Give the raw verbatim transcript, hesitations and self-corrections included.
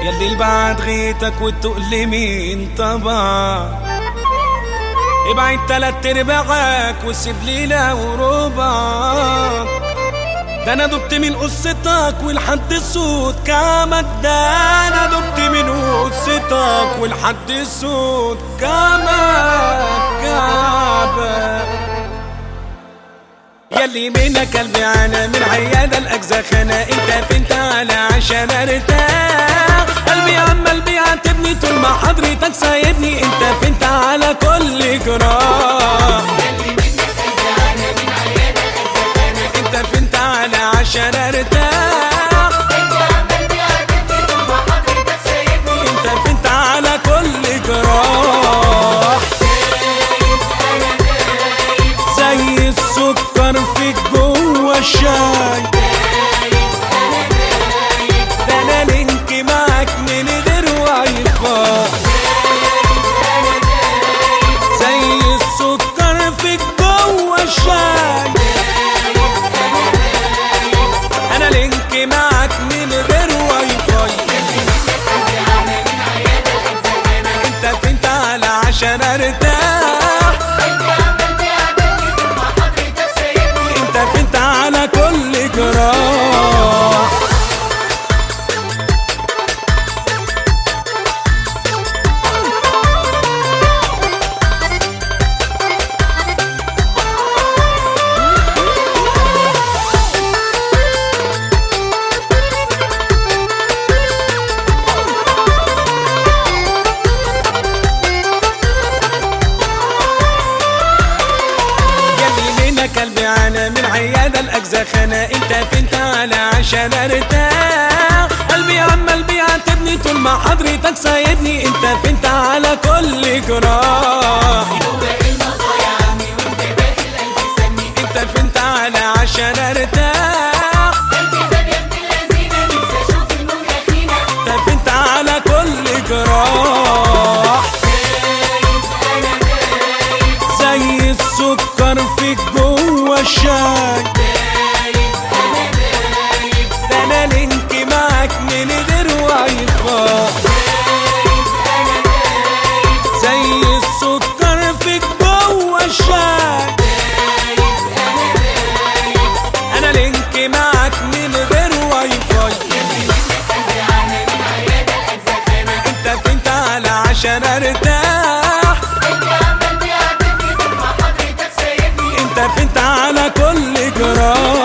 ياللي البعد غيتك وتقول مين طبعا، ابعد تلات ارباعك وسيب لي لو ربعك. ده انا دبت من قصتك ولحد صوت كعبك، ده انا دبت من قصتك ولحد صوت كعبك كعبك. ياللي منك قلبي انا من عيادة الاجزخانة، انت فين تعالى عشان ارتاح. قلبي عمال بيعاتبني طول ما حضرتك سايبني، انت فين تعالى كل جراح. انت فين تعالى عشان ارتاح. انت فين تعالى كل جراح. زي السكر فيك جوا الشاي، ده انا لينك معاك من غير واي فاي. زي السكر فيك جوا الشاي، انا لينك معاك من غير واي فاي. انت فين تعالى عشان ارتاح. انت فين تعالى كل جراح. قلبي انا من عيادة الاجزخانة، انت فين تعالى عشان ارتاح. قلبي عمال بيعاتبني طول ما حضرتك سايبني، انت فين تعالى كل جراح. انت فين تعالى عشان ارتاح. انت فين تعالى كل جراح. زي السكر فيك جوا الشاي، ده انا لينك معاك من غير واي فاي. زي السكر فيك جوا الشاي، انا لينك معاك من غير واي فاي. انت فين تعالى عشان ارتاح. انت فين تعالى كل جراح.